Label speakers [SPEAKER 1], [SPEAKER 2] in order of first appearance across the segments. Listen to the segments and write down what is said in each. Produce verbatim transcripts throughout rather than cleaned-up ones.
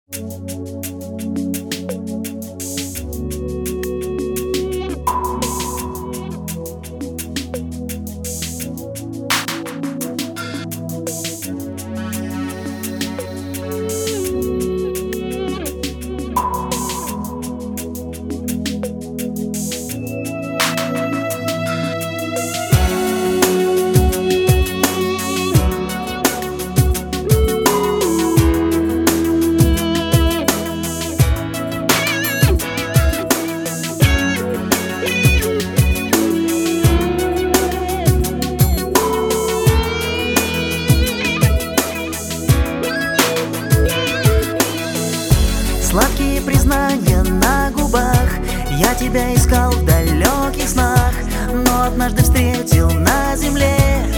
[SPEAKER 1] Сладкие признания на губах, я тебя искал в далеких снах, но однажды встретил на земле.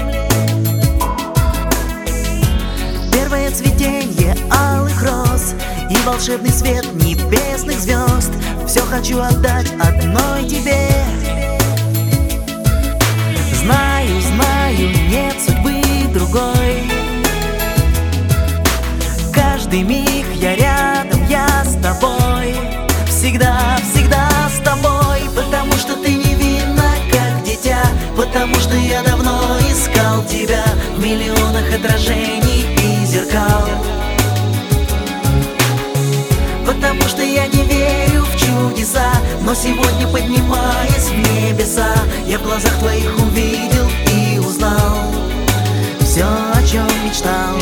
[SPEAKER 1] Первое цветенье алых роз и волшебный свет небесных звезд. Все хочу отдать одной тебе. Знаю, знаю, нет судьбы другой. Каждый миг я рядом, я с тобой. Всегда, всегда с тобой. Потому что ты невинна, как дитя. Потому что я давно искал тебя в миллионах отражений и зеркал. Потому что я не верю в чудеса, но сегодня, поднимаясь в небеса, я в глазах твоих увидел и узнал все, о чем мечтал.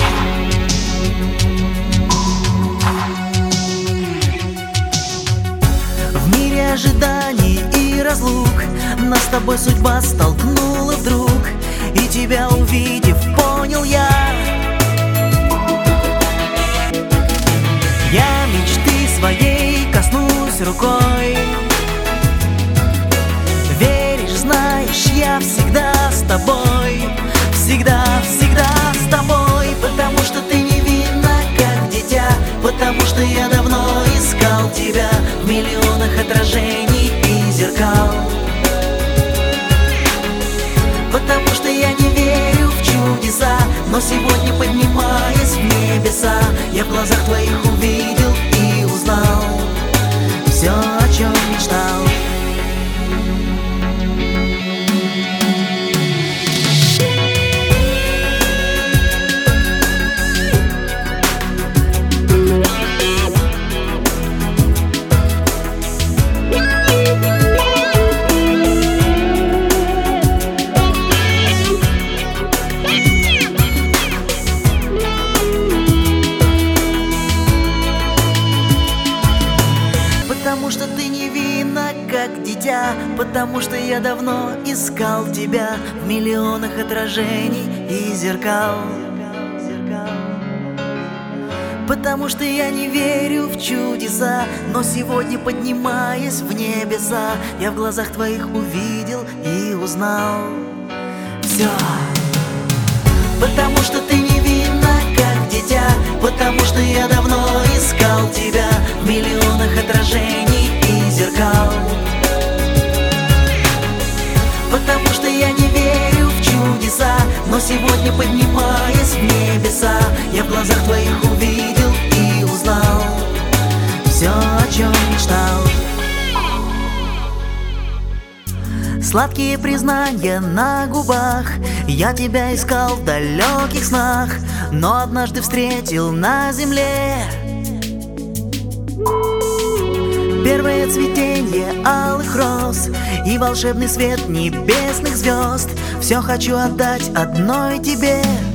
[SPEAKER 1] В мире ожиданий и разлук нас с тобой судьба столкнула вдруг, и тебя увидев, понял я. Я мечты своей коснусь рукой. Веришь, знаешь, я всегда с тобой. Всегда, всегда с тобой. Потому что ты невинна, как дитя. Потому что я давно искал тебя в миллионах отражений и зеркал. Потому что я не верю в чудеса, но сегодня, поднимаясь в небеса, я в глазах твоих увидел и узнал все, о чем мечтал. Потому что ты невинна, как дитя. Потому что я давно искал тебя в миллионах отражений и зеркал. Потому что я не верю в чудеса, но сегодня, поднимаясь в небеса, я в глазах твоих увидел и узнал все. Потому что ты невинна, как дитя. Потому что я давно искал тебя в миллионах отражений и зеркал. Потому что я не верю в чудеса, но сегодня, поднимаясь в небеса, я в глазах твоих увидел и узнал все, о чем мечтал. Сладкие признания на губах, я тебя искал в далеких снах, но однажды встретил на земле. Первое цветенье алых роз и волшебный свет небесных звезд. Все хочу отдать одной тебе.